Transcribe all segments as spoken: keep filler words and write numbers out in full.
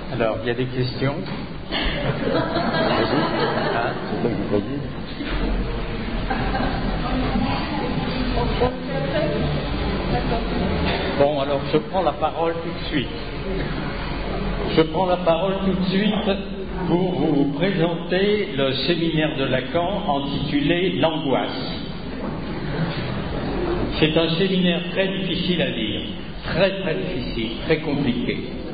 Alors, il y a des questions. Ah, c'est quoi que vous voyez? Bon, alors je prends la parole tout de suite. Je prends la parole tout de suite pour vous présenter le séminaire de Lacan intitulé « L'angoisse ». C'est un séminaire très difficile à lire, très très difficile, très compliqué.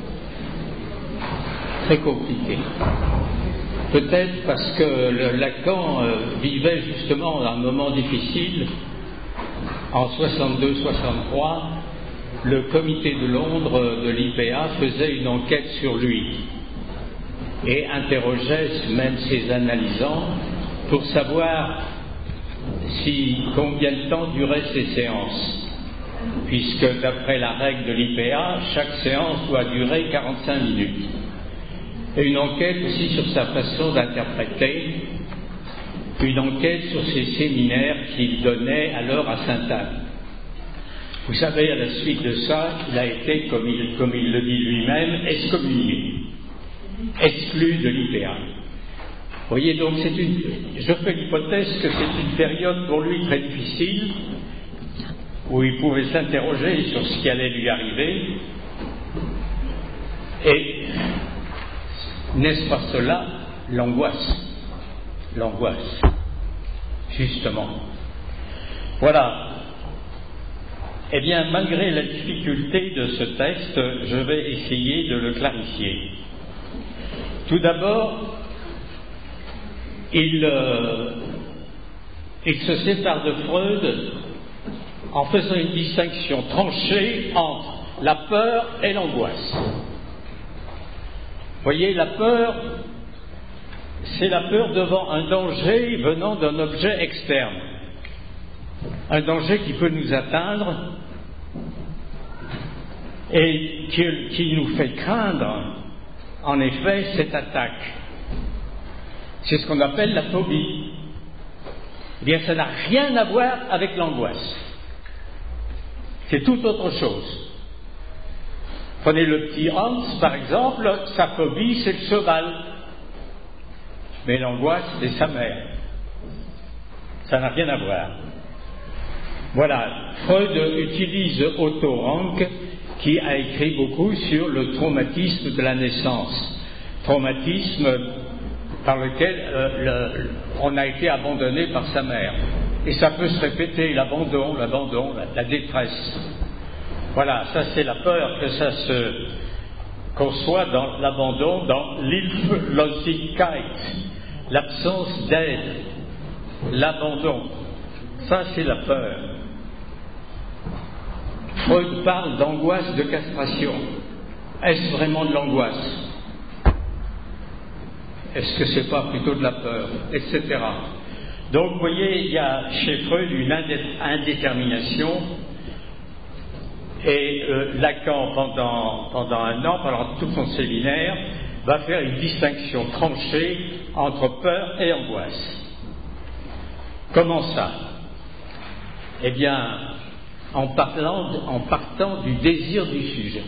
Très compliqué. Peut-être parce que le Lacan euh, vivait justement un moment difficile. En soixante-deux soixante-trois, le comité de Londres de l'I P A faisait une enquête sur lui et interrogeait même ses analysants pour savoir si combien de temps duraient ces séances, puisque d'après la règle de l'I P A, chaque séance doit durer quarante-cinq minutes. Et une enquête aussi sur sa façon d'interpréter, une enquête sur ses séminaires qu'il donnait alors à Sainte-Anne. Vous savez, à la suite de ça, il a été, comme il, comme il le dit lui-même, excommunié, exclu de l'I P A. Vous voyez, donc, c'est une, je fais l'hypothèse que c'est une période pour lui très difficile, où il pouvait s'interroger sur ce qui allait lui arriver, et n'est-ce pas cela l'angoisse? L'angoisse, justement. Voilà. Eh bien, malgré la difficulté de ce texte, je vais essayer de le clarifier. Tout d'abord, il, euh, il se sépare de Freud en faisant une distinction tranchée entre la peur et l'angoisse. Vous voyez, la peur, c'est la peur devant un danger venant d'un objet externe. Un danger qui peut nous atteindre et qui, qui nous fait craindre, en effet, cette attaque. C'est ce qu'on appelle la phobie. Eh bien, ça n'a rien à voir avec l'angoisse. C'est tout autre chose. Prenez le petit Hans, par exemple, sa phobie, c'est le cheval. Mais l'angoisse, c'est sa mère. Ça n'a rien à voir. Voilà, Freud utilise Otto Rank, qui a écrit beaucoup sur le traumatisme de la naissance. Traumatisme par lequel euh, le, on a été abandonné par sa mère. Et ça peut se répéter, l'abandon, l'abandon, la, la détresse. Voilà, ça c'est la peur que ça se conçoit dans l'abandon, dans l'Hilflosigkeit, l'absence d'aide, l'abandon. Ça c'est la peur. Freud parle d'angoisse de castration. Est-ce vraiment de l'angoisse? Est-ce que c'est pas plutôt de la peur? Etc. Donc vous voyez, il y a chez Freud une indé- indétermination. Et euh, Lacan, pendant, pendant un an, pendant tout son séminaire, va faire une distinction tranchée entre peur et angoisse. Comment ça? Eh bien, en, parlant, en partant du désir du sujet.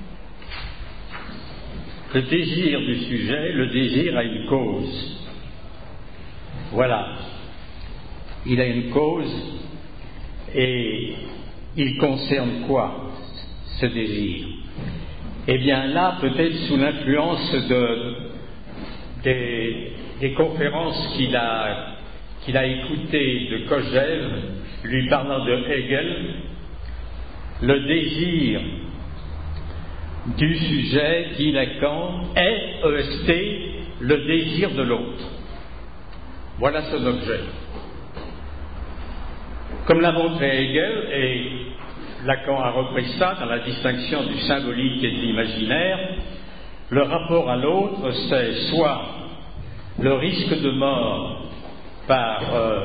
Le désir du sujet, le désir a une cause. Voilà. Il a une cause et il concerne quoi, ce désir? Eh bien là, peut-être sous l'influence de, des, des conférences qu'il a, qu'il a écoutées de Kojève, lui parlant de Hegel, le désir du sujet, dit Lacan, est, E S T, le désir de l'autre. Voilà son objet. Comme l'a montré Hegel, et Lacan a repris ça dans la distinction du symbolique et de l'imaginaire, le rapport à l'autre, c'est soit le risque de mort par, euh,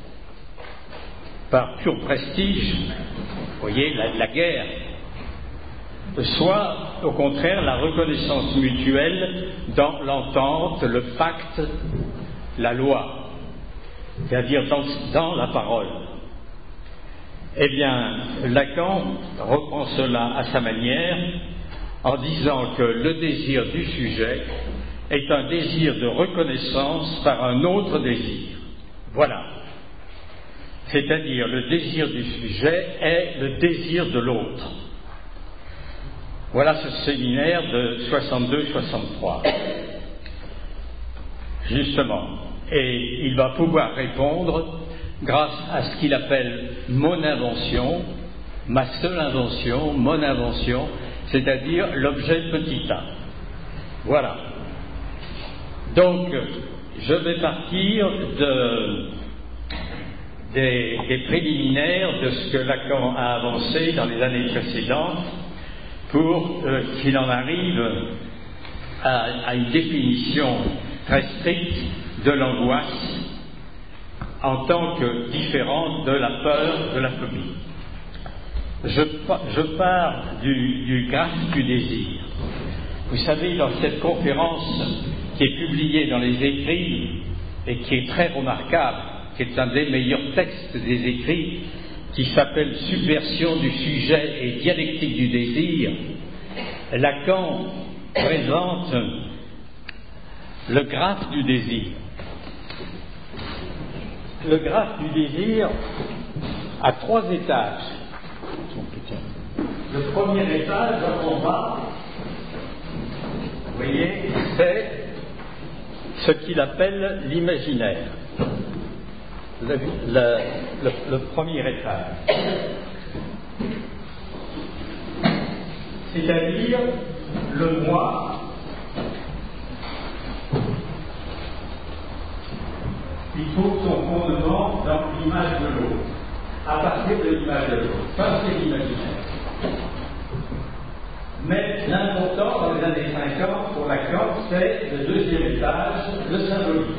par pur prestige, vous voyez, la, la guerre, soit, au contraire, la reconnaissance mutuelle dans l'entente, le pacte, la loi, c'est-à-dire dans, dans la parole. Eh bien, Lacan reprend cela à sa manière en disant que le désir du sujet est un désir de reconnaissance par un autre désir. Voilà. C'est-à-dire, le désir du sujet est le désir de l'autre. Voilà ce séminaire de soixante-deux soixante-trois. Justement. Et il va pouvoir répondre grâce à ce qu'il appelle mon invention, ma seule invention, mon invention, c'est-à-dire l'objet petit a. Voilà. Donc, je vais partir de, des, des préliminaires de ce que Lacan a avancé dans les années précédentes pour euh, qu'il en arrive à, à une définition très stricte de l'angoisse en tant que différente de la peur, de la phobie. Je, je pars du, du graphe du désir. Vous savez, dans cette conférence qui est publiée dans les écrits et qui est très remarquable, qui est un des meilleurs textes des écrits, qui s'appelle Subversion du sujet et dialectique du désir, Lacan présente le graphe du désir. Le graphe du désir a trois étages. Le premier étage, en bas, vous voyez, c'est ce qu'il appelle l'imaginaire. Le, le, le, le premier étage. C'est-à-dire le moi qui trouve son fondement dans l'image de l'autre, à partir de l'image de l'autre. Ça, c'est l'imaginaire. Mais l'important dans les années cinquante pour Lacan, c'est le deuxième étage, le symbolique.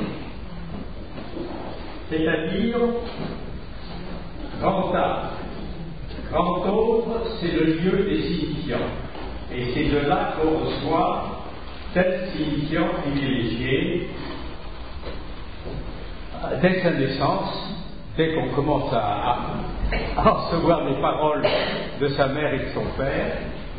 C'est-à-dire grand A. Grand autre, c'est le lieu des signifiants. Et c'est de là qu'on reçoit tel signifiant privilégié dès sa naissance, dès qu'on commence à, à, à recevoir les paroles de sa mère et de son père,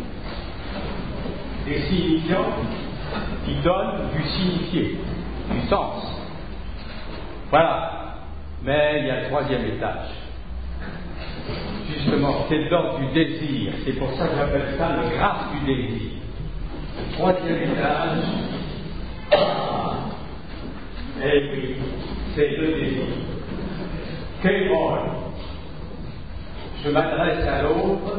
des signifiants qui donnent du signifié, du sens. Voilà. Mais il y a le troisième étage. Justement, c'est l'ordre du désir. C'est pour ça que j'appelle ça le graphe du désir. Le troisième étage, ah, et oui, c'est le désir. Quel rôle? Je m'adresse à l'autre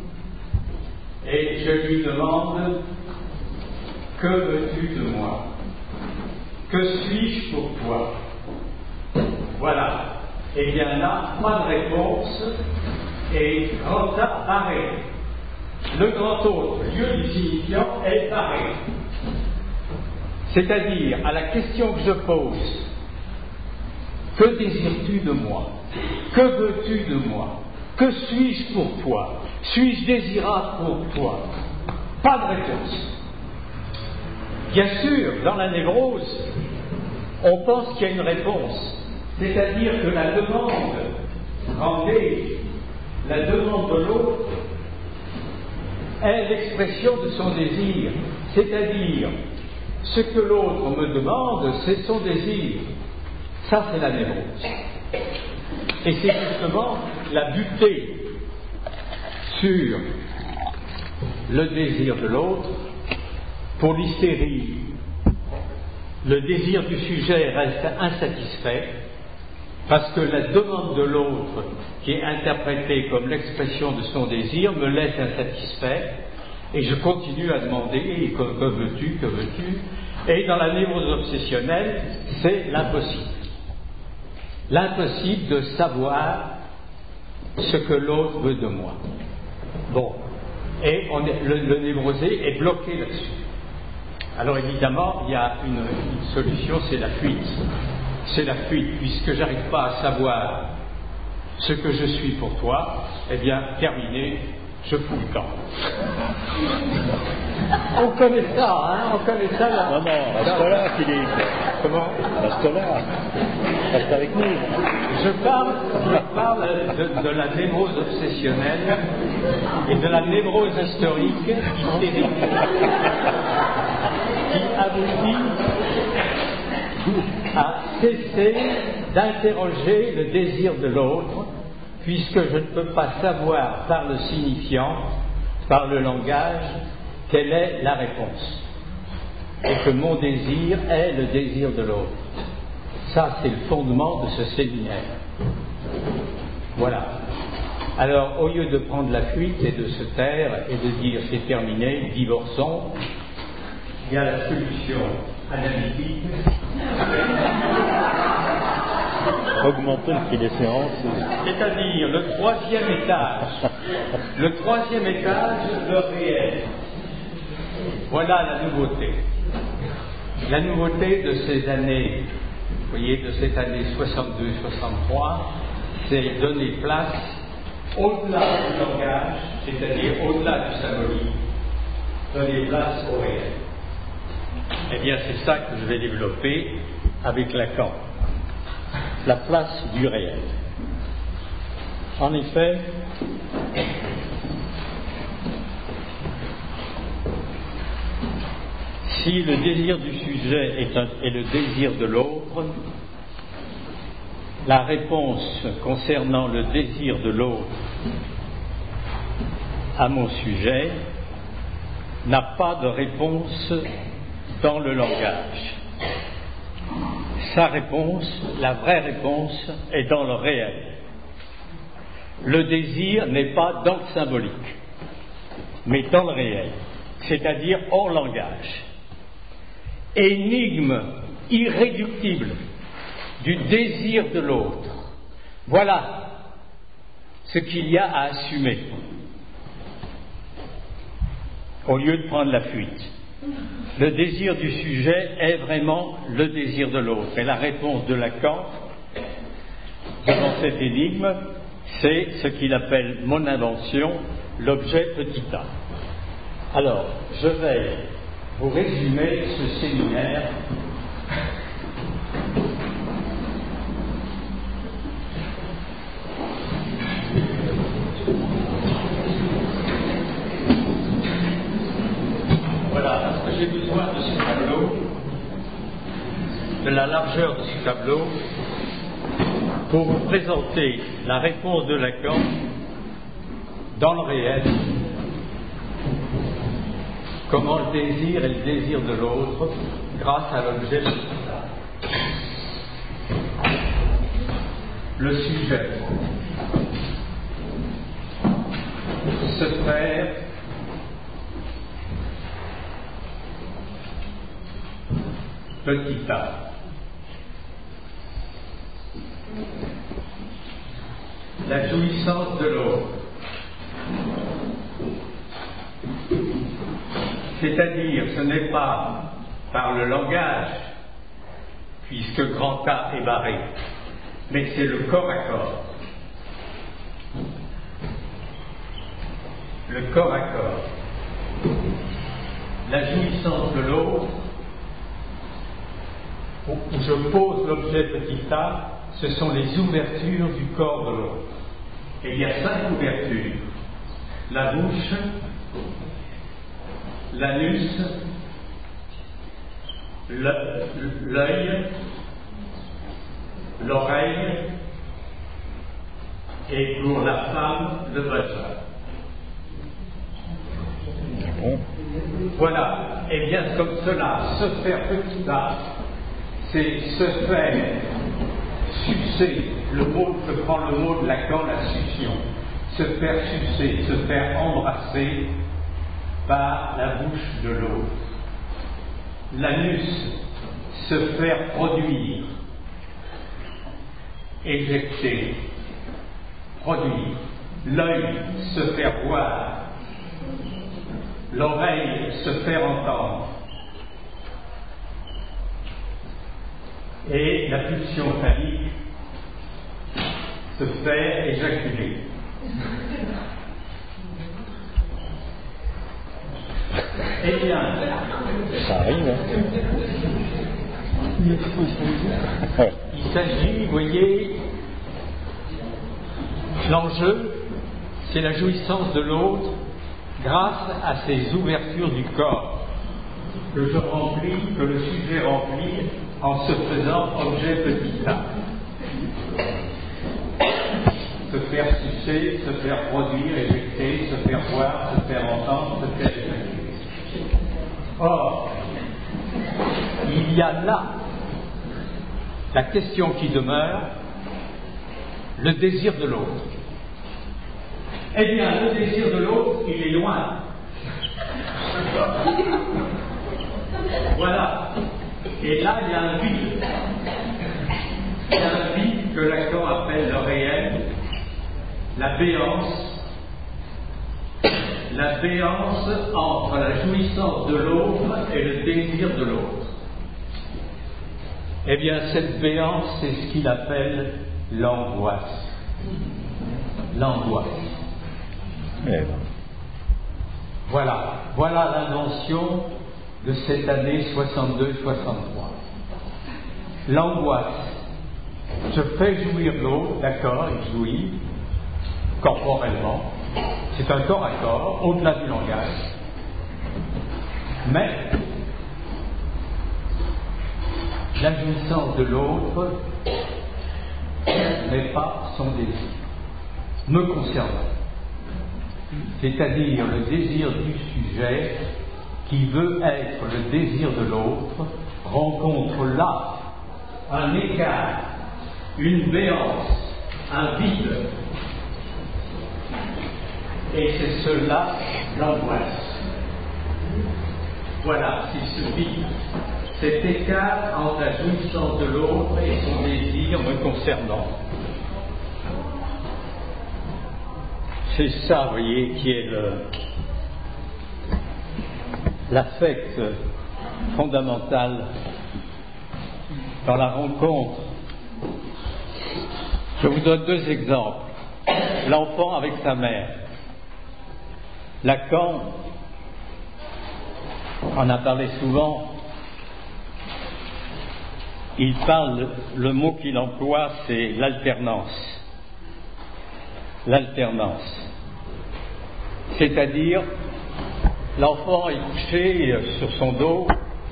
et je lui demande: que veux-tu de moi? Que suis-je pour toi? Voilà. Eh bien là, pas de réponse et grand A barré. Le grand autre, lieu du signifiant, est barré. C'est-à-dire, à la question que je pose, que désires-tu de moi? Que veux-tu de moi? Que suis-je pour toi? Suis-je désirable pour toi? Pas de réponse. Bien sûr, dans la névrose, on pense qu'il y a une réponse. C'est-à-dire que la demande, rendez, la demande de l'autre est l'expression de son désir. C'est-à-dire, ce que l'autre me demande, c'est son désir. Ça, c'est la névrose. Et c'est justement la butée sur le désir de l'autre. Pour l'hystérie, le désir du sujet reste insatisfait parce que la demande de l'autre, qui est interprétée comme l'expression de son désir, me laisse insatisfait et je continue à demander que, que veux-tu, que veux-tu. Et dans la névrose obsessionnelle, c'est l'impossible. L'impossible de savoir ce que l'autre veut de moi. Bon. Et on est, le, le névrosé est bloqué là-dessus. Alors évidemment, il y a une, une solution, c'est la fuite. C'est la fuite, puisque j'arrive pas à savoir ce que je suis pour toi, eh bien, terminé, je fous le camp. On connaît ça, hein, on connaît ça là. Non, non, reste là, Philippe. Comment? Reste là. Reste avec nous. Je parle, je parle de, de la névrose obsessionnelle et de la névrose historique hystérique qui aboutit à cesser d'interroger le désir de l'autre, puisque je ne peux pas savoir par le signifiant, par le langage, quelle est la réponse, et que mon désir est le désir de l'autre. Ça, c'est le fondement de ce séminaire. Voilà. Alors, au lieu de prendre la fuite et de se taire et de dire c'est terminé, divorçons, il y a la solution analytique. Augmenter le prix des séances. C'est-à-dire le troisième étage. Le troisième étage, le réel. Voilà la nouveauté. La nouveauté de ces années, vous voyez, de cette année soixante-deux soixante-trois, c'est donner place au-delà du langage, c'est-à-dire au-delà du symbolique, donner place au réel. Eh bien, c'est ça que je vais développer avec Lacan. La place du réel. En effet, si le désir du sujet est, un, est le désir de l'autre, la réponse concernant le désir de l'autre à mon sujet n'a pas de réponse dans le langage. Sa réponse, la vraie réponse, est dans le réel. Le désir n'est pas dans le symbolique, mais dans le réel, c'est-à-dire hors langage. Énigme irréductible du désir de l'autre. Voilà ce qu'il y a à assumer, au lieu de prendre la fuite. Le désir du sujet est vraiment le désir de l'autre. Et la réponse de Lacan, devant cette énigme, c'est ce qu'il appelle mon invention, l'objet petit a. Alors, je vais vous résumer ce séminaire j'ai besoin de ce tableau, de la largeur de ce tableau, pour vous présenter la réponse de Lacan dans le réel, comment le désir est le désir de l'autre grâce à l'objet de ça. Le sujet se faire petit a. La jouissance de l'autre. C'est-à-dire, ce n'est pas par le langage, puisque grand A est barré, mais c'est le corps à corps. Le corps à corps. La jouissance de l'autre, où je pose l'objet petit a, ce sont les ouvertures du corps de l'autre. Et il y a cinq ouvertures. La bouche, l'anus, l'œil, l'oreille et pour la femme, le vagin. Voilà. Et bien comme cela, se faire petit a, c'est se faire sucer, le mot, je prends le mot de Lacan, la succion, se faire sucer, se faire embrasser par la bouche de l'autre. L'anus, se faire produire, éjecter, produire. L'œil, se faire voir. L'oreille, se faire entendre. Et la pulsion phallique, se faire éjaculer. Eh bien, Ça arrive, hein. il s'agit, vous voyez, l'enjeu, c'est la jouissance de l'autre grâce à ces ouvertures du corps que je remplis, que le sujet remplit en se faisant objet petit a. Se faire sucer, se faire produire, éjecter, se faire voir, se faire entendre, se faire évacuer. Or, il y a là la question qui demeure, le désir de l'autre. Eh bien, le désir de l'autre, il est loin. Voilà. Et là, il y a un vide. Il y a un vide que Lacan appelle le réel, la béance, la béance entre la jouissance de l'autre et le désir de l'autre. Eh bien, cette béance, c'est ce qu'il appelle l'angoisse. L'angoisse. Mais... Voilà, voilà l'invention de cette année soixante-deux soixante-trois. L'angoisse. Je fais jouir l'autre, d'accord, il jouit, corporellement. C'est un corps à corps, au-delà du langage. Mais la jouissance de l'autre n'est pas son désir, me concernant. C'est-à-dire le désir du sujet qui veut être le désir de l'autre rencontre là un écart, une béance, un vide. Et c'est cela l'angoisse. Voilà, c'est ce vide, cet écart entre la jouissance de l'autre et son désir me concernant. C'est ça, vous voyez, qui est le, l'affect fondamental dans la rencontre. Je vous donne deux exemples. L'enfant avec sa mère. Lacan en a parlé souvent. Il parle, le mot qu'il emploie, c'est l'alternance. L'alternance. C'est-à-dire, l'enfant est couché sur son dos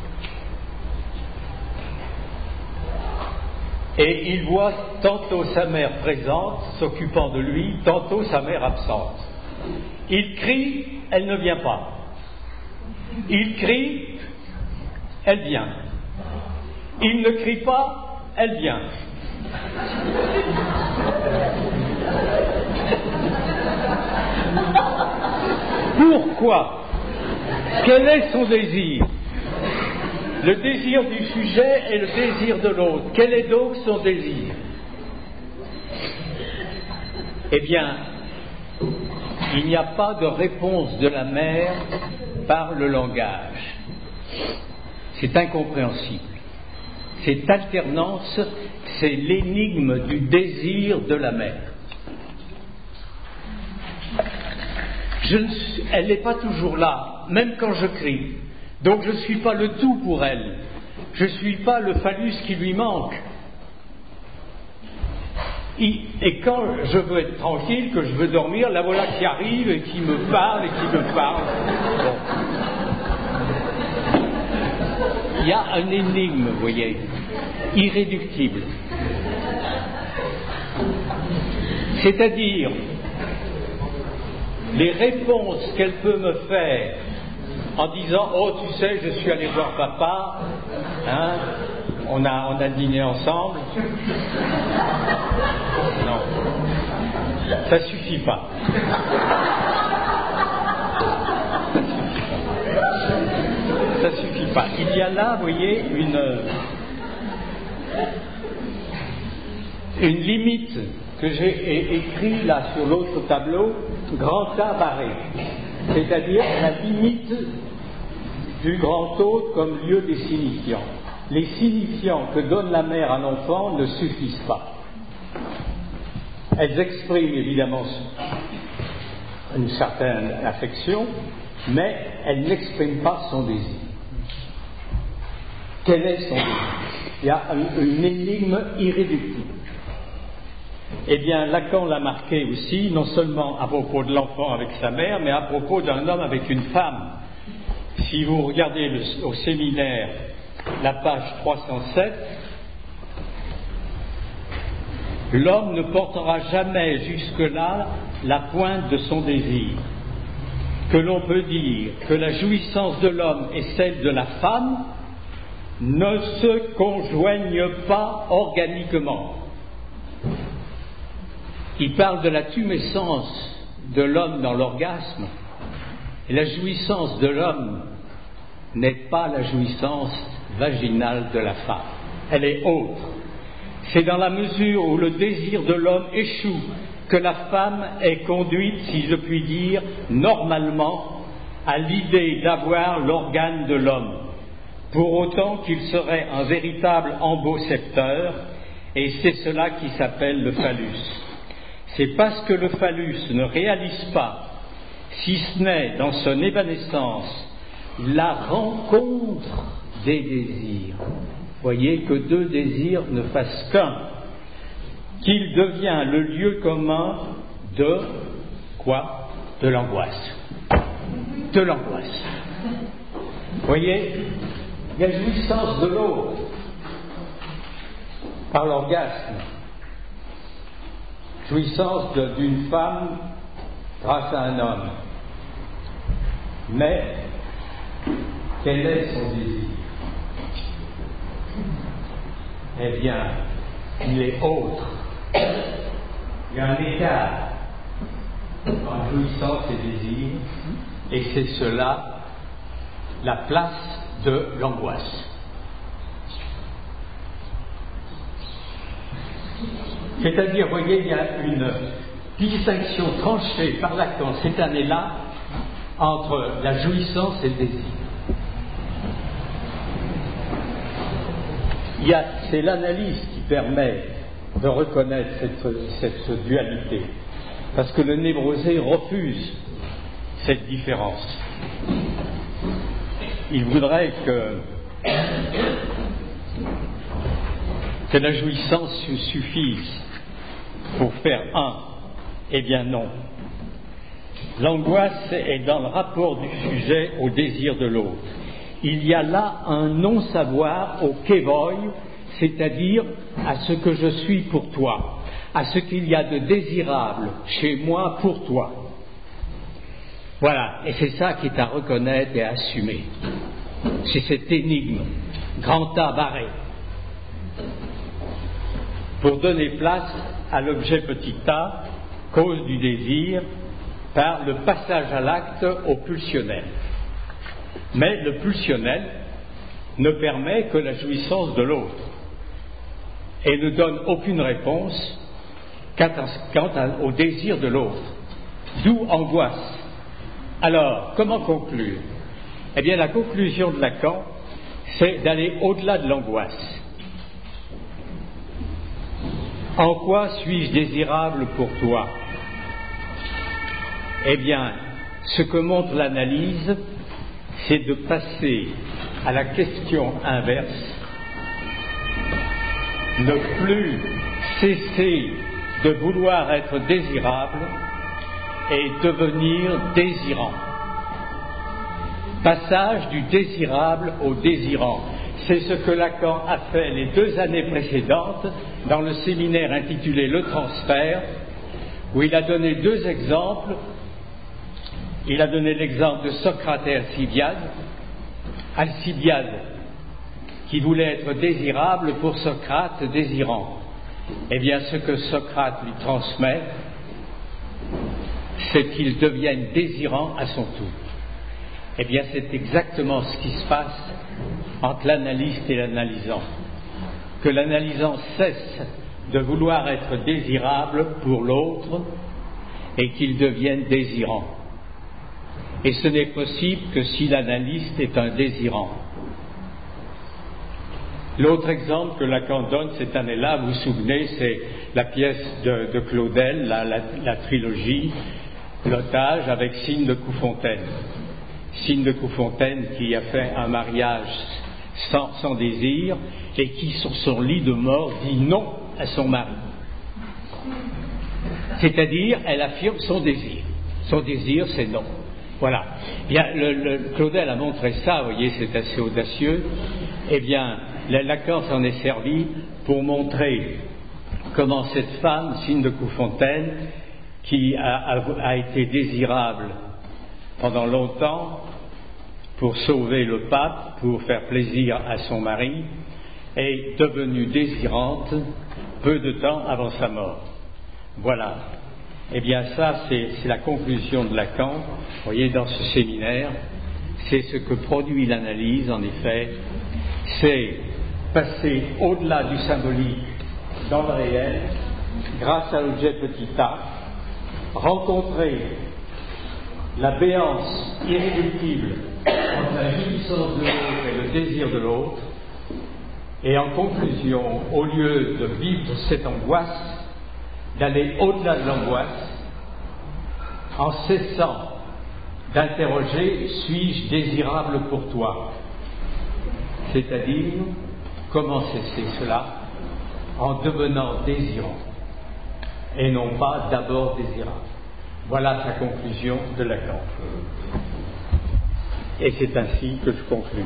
et il voit tantôt sa mère présente, s'occupant de lui, tantôt sa mère absente. Il crie, elle ne vient pas. Il crie, elle vient. Il ne crie pas, elle vient. Pourquoi? Quel est son désir? Le désir du sujet et le désir de l'autre. Quel est donc son désir? Eh bien, il n'y a pas de réponse de la mère par le langage. C'est incompréhensible. Cette alternance, c'est l'énigme du désir de la mère. Je ne suis, elle n'est pas toujours là, même quand je crie. Donc je ne suis pas le tout pour elle. Je ne suis pas le phallus qui lui manque. Et quand je veux être tranquille, que je veux dormir, la voilà qui arrive et qui me parle et qui me parle. Bon. Il y a un énigme, vous voyez, irréductible. C'est-à-dire, les réponses qu'elle peut me faire en disant « Oh, tu sais, je suis allé voir papa, hein, on a, on a dîné ensemble. » Non, ça suffit pas. Ça suffit pas. Il y a là, vous voyez, une, une limite que j'ai écrit là sur l'autre tableau, grand A barré. C'est-à-dire la limite du grand autre comme lieu des signifiants. Les signifiants que donne la mère à l'enfant ne suffisent pas. Elles expriment évidemment une certaine affection, mais elle n'exprime pas son désir. Quel est son désir? Il y a une, une énigme irréductible. Eh bien, Lacan l'a marqué aussi, non seulement à propos de l'enfant avec sa mère, mais à propos d'un homme avec une femme. Si vous regardez le, au séminaire la page trois cent sept, l'homme ne portera jamais jusque-là la pointe de son désir. Que l'on peut dire que la jouissance de l'homme et celle de la femme ne se conjoignent pas organiquement. Il parle de la tumescence de l'homme dans l'orgasme, et la jouissance de l'homme n'est pas la jouissance vaginale de la femme, elle est autre. C'est dans la mesure où le désir de l'homme échoue que la femme est conduite, si je puis dire, normalement, à l'idée d'avoir l'organe de l'homme, pour autant qu'il serait un véritable embaucepteur, et c'est cela qui s'appelle le phallus. C'est parce que le phallus ne réalise pas, si ce n'est dans son évanescence, la rencontre des désirs. Voyez que deux désirs ne fassent qu'un, qu'il devient le lieu commun de quoi? De l'angoisse. De l'angoisse. Voyez, il y a jouissance de l'autre par l'orgasme, jouissance de, d'une femme grâce à un homme. Mais quel est son désir? Eh bien, il est autre. Il y a un écart entre jouissance et désir, et c'est cela la place de l'angoisse. C'est-à-dire, vous voyez, il y a une distinction tranchée par Lacan cette année-là entre la jouissance et le désir. Il y a, c'est l'analyse qui permet de reconnaître cette, cette dualité, parce que le névrosé refuse cette différence. Il voudrait que, que la jouissance suffise pour faire un. Eh bien non. L'angoisse est dans le rapport du sujet au désir de l'autre. Il y a là un non-savoir au kévoï, c'est-à-dire à ce que je suis pour toi, à ce qu'il y a de désirable chez moi pour toi. Voilà, et c'est ça qui est à reconnaître et à assumer. C'est cette énigme, grand A barré, pour donner place à l'objet petit a, cause du désir, par le passage à l'acte au pulsionnel. Mais le pulsionnel ne permet que la jouissance de l'autre et ne donne aucune réponse quant au désir de l'autre, d'où angoisse. Alors, comment conclure? Eh bien, la conclusion de Lacan, c'est d'aller au-delà de l'angoisse. En quoi suis-je désirable pour toi? Eh bien, ce que montre l'analyse, c'est de passer à la question inverse, ne plus cesser de vouloir être désirable et devenir désirant. Passage du désirable au désirant. C'est ce que Lacan a fait les deux années précédentes dans le séminaire intitulé Le transfert, où il a donné deux exemples. Il a donné l'exemple de Socrate et Alcibiade. Alcibiade, qui voulait être désirable, pour Socrate, désirant. Eh bien, ce que Socrate lui transmet, c'est qu'il devienne désirant à son tour. Eh bien, c'est exactement ce qui se passe entre l'analyste et l'analysant. Que l'analysant cesse de vouloir être désirable pour l'autre et qu'il devienne désirant. Et ce n'est possible que si l'analyste est un désirant. L'autre exemple que Lacan donne cette année-là, vous vous souvenez, c'est la pièce de, de Claudel, la, la, la trilogie, L'otage avec Signe de Couffontaine. Signe de Coufontaine, qui a fait un mariage sans, sans désir et qui, sur son lit de mort, dit non à son mari. C'est-à-dire, elle affirme son désir. Son désir, c'est non. Voilà. Bien, le, le, Claudel a montré ça, vous voyez, c'est assez audacieux. Eh bien, Lacan s'en est servi pour montrer comment cette femme, Signe de Coufontaine, qui a, a, a été désirable pendant longtemps pour sauver le pape, pour faire plaisir à son mari, est devenue désirante peu de temps avant sa mort. Voilà. Eh bien ça, c'est, c'est la conclusion de Lacan, vous voyez, dans ce séminaire. C'est ce que produit l'analyse, en effet. C'est passer au-delà du symbolique dans le réel, grâce à l'objet petit a, rencontrer la béance irréductible entre la jouissance de l'autre et le désir de l'autre, et en conclusion, au lieu de vivre cette angoisse, d'aller au-delà de l'angoisse, en cessant d'interroger « suis-je désirable pour toi ?» C'est-à-dire, comment cesser cela? En devenant désirant, et non pas d'abord désirable. Voilà sa conclusion de Lacan. Et c'est ainsi que je conclue.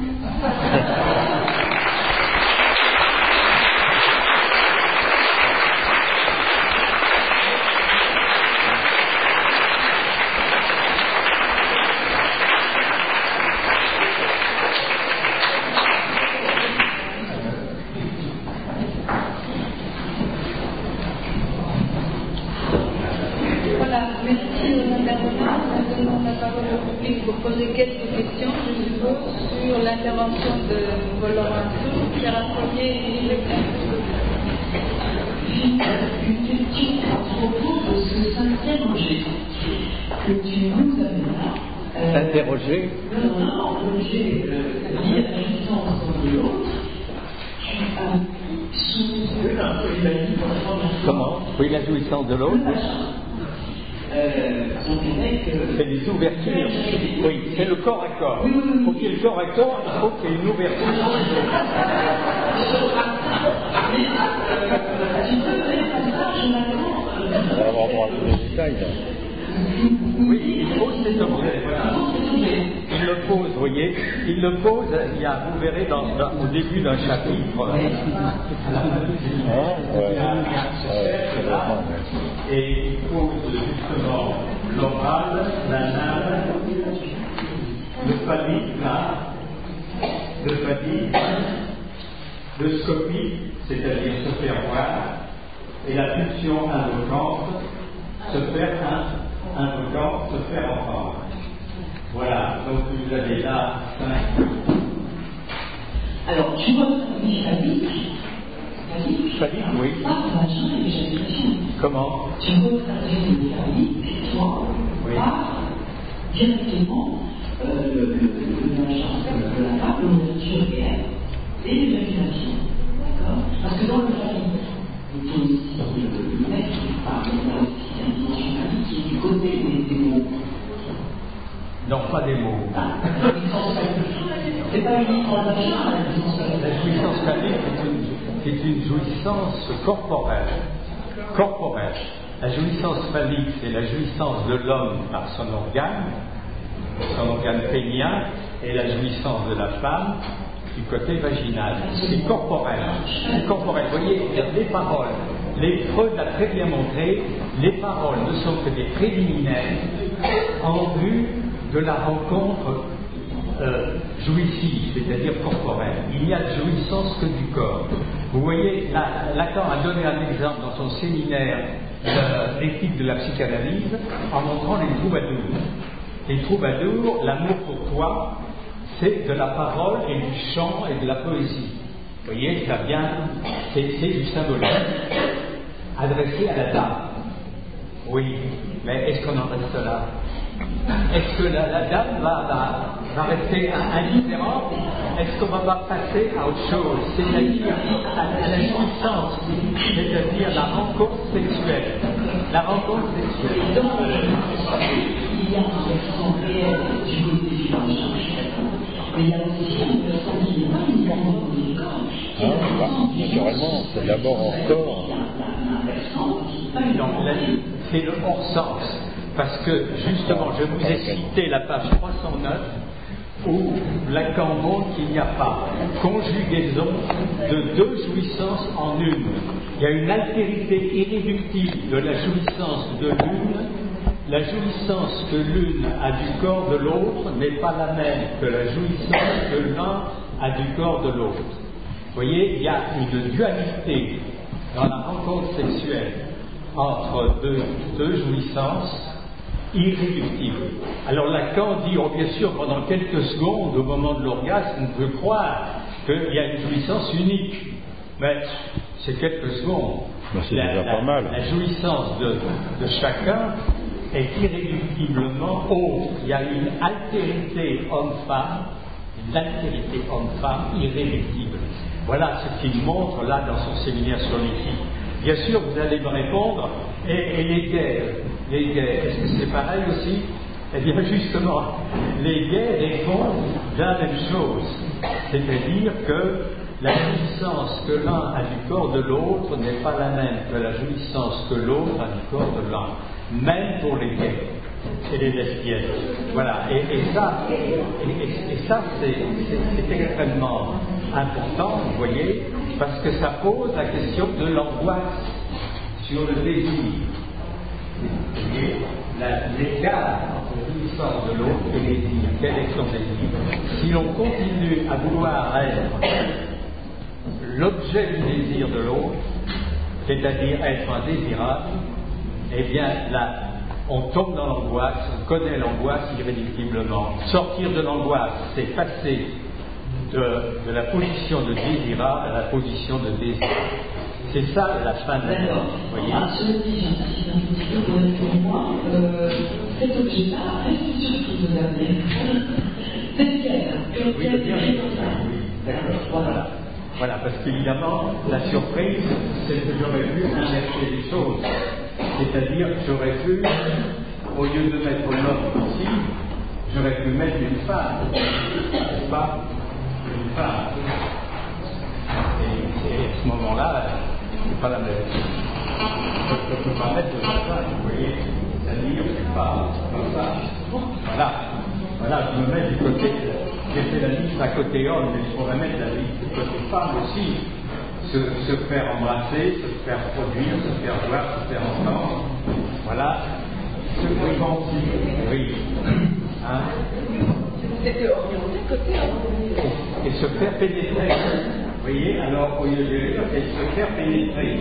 Quelques questions, je suppose, sur l'intervention de Paul Laurenceau, Pierre Affollier et Gilles Leclerc. Une question à propos de ce s'interroger que tu nous avais là. S'interroger Non, non, non, l'objet lié à la jouissance de l'autre. Tu as sous. Comment? Oui, la jouissance de l'autre. Euh, c'est des ouvertures. Oui, c'est le corps à corps. Pour qu'il y ait le corps à corps, il faut qu'il y ait une ouverture. On va avoir droit à tous les détails, là. Oui, il pose cet objet, voilà. Il le pose, vous voyez, il le pose, il y a, vous verrez dans, dans, au début d'un chapitre, à la fin du séminaire, il y a ce cercle-là, et il pose justement l'oral, l'anal, le phallique, là, le phallique, le scopique, c'est-à-dire se faire voir, et la pulsion invocante, se faire un, invocante, se faire entendre. Voilà, donc vous avez là cinq. Alors, tu vois, oui, phallique. Phallique. Phallique, oui. Pas vagin et éjaculation. Comment? Tu vois, le phallique, toi, oui. Par directement euh, le, le, le vagin, le, la femme, l'ouverture réelle et l'éjaculation. D'accord? Parce que dans le phallique, il faut aussi le mec qui parle, il y a aussi la dimension phallique qui est du côté des, des mots. Non, pas des mots. Ah, c'est pas uniquement le vagin, la jouissance phallique. La jouissance phallique est une, est une jouissance corporelle. Corporelle. La jouissance phallique, c'est la jouissance de l'homme par son organe, son organe pénien, et la jouissance de la femme du côté vaginal. C'est corporel. C'est corporel. Vous voyez, les paroles. Les Freud l'a très bien montré, les paroles ne sont que des préliminaires en vue de la rencontre euh, jouissive, c'est-à-dire corporelle. Il n'y a de jouissance que du corps. Vous voyez, là, Lacan a donné un exemple dans son séminaire de l'éthique de la psychanalyse en montrant les troubadours. Les troubadours, l'amour pour toi, c'est de la parole et du chant et de la poésie. Vous voyez, ça vient, c'est, c'est du symbolique adressé à la dame. Oui, mais est-ce qu'on en reste là? Est-ce que la, la dame va, va, va rester indifférente? Est-ce qu'on va pas passer à autre chose, c'est-à-dire à, à la jouissance, c'est-à-dire la rencontre sexuelle? La rencontre sexuelle. Et donc, il y a un versant réel du côté financier, mais il y a aussi un versant qui n'est pas uniquement dans les corps. Ah, bah, naturellement, c'est d'abord en corps. Donc, c'est le hors-sens. Parce que, justement, je vous ai cité la page trois cent neuf, où Lacan montre qu'il n'y a pas conjugaison de deux jouissances en une. Il y a une altérité irréductible de la jouissance de l'une. La jouissance que l'une a du corps de l'autre n'est pas la même que la jouissance que l'un a du corps de l'autre. Vous voyez, il y a une dualité dans la rencontre sexuelle entre deux, deux jouissances irréductible. Alors Lacan dit, oh bien sûr, pendant quelques secondes, au moment de l'orgasme, on peut croire qu'il y a une jouissance unique. Mais c'est quelques secondes. Ben, c'est la, déjà la, pas mal. La jouissance de, de chacun est irréductiblement autre. Il y a une altérité homme-femme, une altérité homme-femme irréductible. Voilà ce qu'il montre là dans son séminaire sur l'éthique. Bien sûr, vous allez me répondre, et, et les gays, les gays, est-ce que c'est pareil aussi? Eh bien, justement, les gays répondent la même chose, c'est-à-dire que la jouissance que l'un a du corps de l'autre n'est pas la même que la jouissance que l'autre a du corps de l'un, même pour les gays et les lesbiennes. Voilà, et, et ça, et, et, et ça c'est, c'est, c'est extrêmement important, vous voyez, parce que ça pose la question de l'angoisse sur le désir. Et la, l'écart entre la jouissance de l'autre et le désir, quel est son désir? Si l'on continue à vouloir être l'objet du désir de l'autre, c'est-à-dire être indésirable, eh bien là, on tombe dans l'angoisse, on connaît l'angoisse irréductiblement. Sortir de l'angoisse, c'est passer de, de la position de désirable à la position de désir. C'est ça la fin de la vie. Vous voyez ? Ah, cela dit, j'insiste un petit peu pour moi, euh, cet objet-là reste surpris de la mer. C'est clair. Oui, bien sûr. Oui, d'accord. Voilà. Voilà, parce qu'évidemment, la surprise, c'est que j'aurais pu inverser les choses. C'est-à-dire que j'aurais pu, au lieu de mettre l'homme ici, j'aurais pu mettre une femme. N'est-ce pas ? Une femme. Et, et à ce moment-là, c'est pas la même. Je ne peux pas mettre de la femme, vous voyez. C'est-à-dire, c'est pas comme ça. Voilà. Voilà, je me mets du côté, j'ai fait la liste à côté homme, mais je pourrais mettre la liste du côté femme aussi. Se, se faire embrasser, se faire produire, se faire voir, se faire entendre. Voilà. Se repentir. Oui. Hein? C'était orienté côté homme. Et se faire pénétrer. Vous voyez, alors au lieu de dire, c'est se faire pénétrer.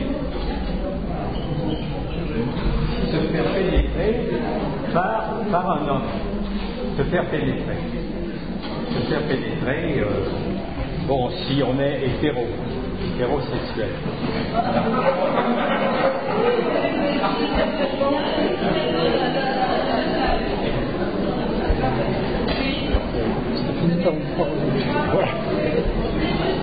Se faire pénétrer par, par un homme. Se faire pénétrer. Se faire pénétrer, euh, bon, si on est hétéro, hétérosexuel. Voilà.